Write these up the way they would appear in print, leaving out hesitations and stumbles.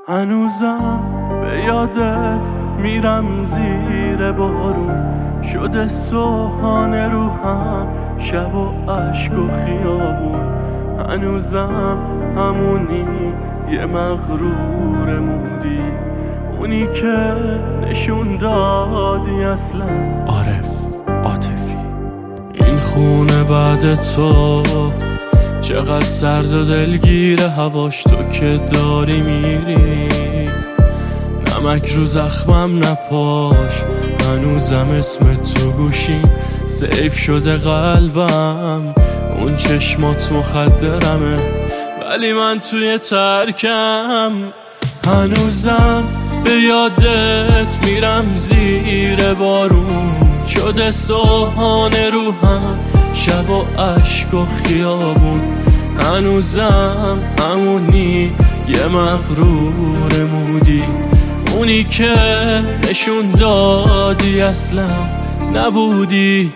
هنوزم به یادت میرم زیر بارون، شده سوهان روحم شب و عشق و خیابون. هنوزم همونی یه مغرور مودی، اونی که نشون دادی اصلا. عارف عاطفی. این خونه بعد تو چقدر سرد و دلگیره هواش، تو که داری میری نمک رو زخمم نپاش. هنوزم اسم تو گوشیم سیف شده قلبم، اون چشمات مخدرمه ولی من توی ترکم. هنوزم به یادت میرم زیر بارون، شده سوهان روحم شب و عشق و خیابون. هنوزم همونی یه مغرور مودی، اونی که نشون دادی اصلا نبودی.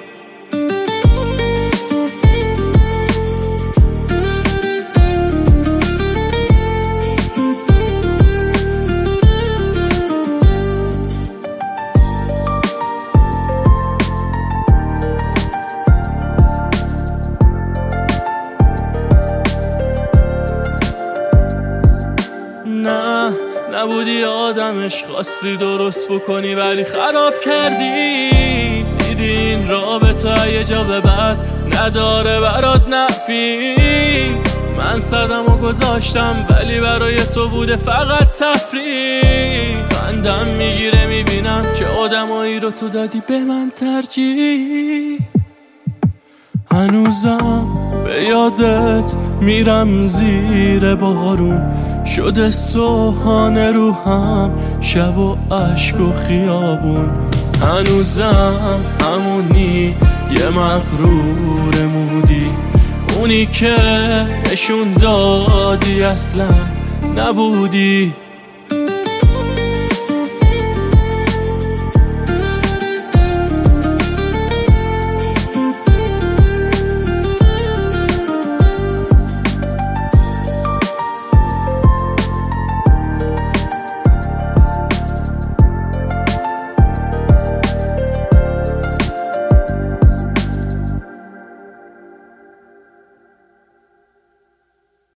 نه نبودی آدمش، خواستی درست بکنی ولی خراب کردی. دیدی این رابطه یه جا به بعد نداره برات نفی. من صدمو گذاشتم ولی برای تو بوده فقط تفریح. خندم میگیره میبینم چه آدمایی رو تو دادی به من ترجیح. هنوزم به یادت میرم زیر بارون، شده سوهان روحم شب و عشق و خیابون. هنوزم همونی یه مغرور مودی، اونی که نشون دادی اصلا نبودی.